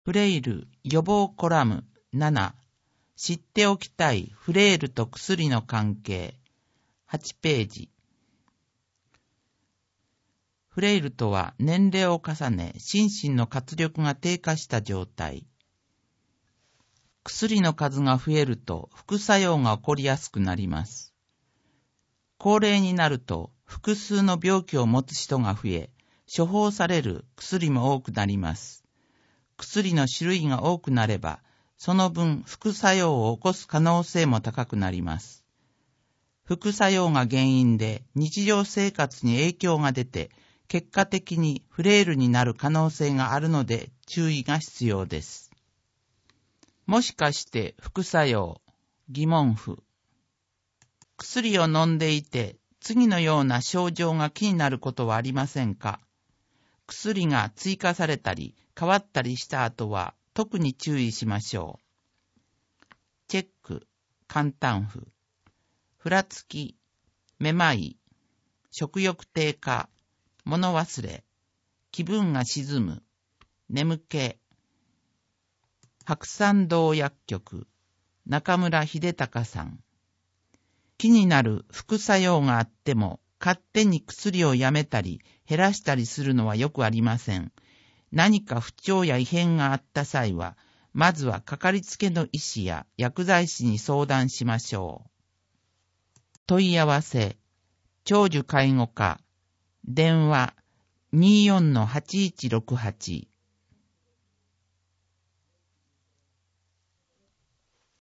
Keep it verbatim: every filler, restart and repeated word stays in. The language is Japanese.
フレイル予防コラムなな、知っておきたいフレイルと薬の関係、はちページ。フレイルとは年齢を重ね、心身の活力が低下した状態。薬の数が増えると副作用が起こりやすくなります。高齢になると複数の病気を持つ人が増え、処方される薬も多くなります。薬の種類が多くなれば、その分副作用を起こす可能性も高くなります。副作用が原因で日常生活に影響が出て、結果的にフレイルになる可能性があるので注意が必要です。もしかして副作用、疑問符。薬を飲んでいて次のような症状が気になることはありませんか？薬が追加されたり変わったりした後は特に注意しましょう。チェック、簡単符。ふらつき、めまい、食欲低下、物忘れ、気分が沈む、眠気。白山堂薬局、中村秀隆さん。気になる副作用があっても、勝手に薬をやめたり減らしたりするのはよくありません。何か不調や異変があった際は、まずはかかりつけの医師や薬剤師に相談しましょう。問い合わせ、長寿介護課、電話 にーよんのはちいちろくはち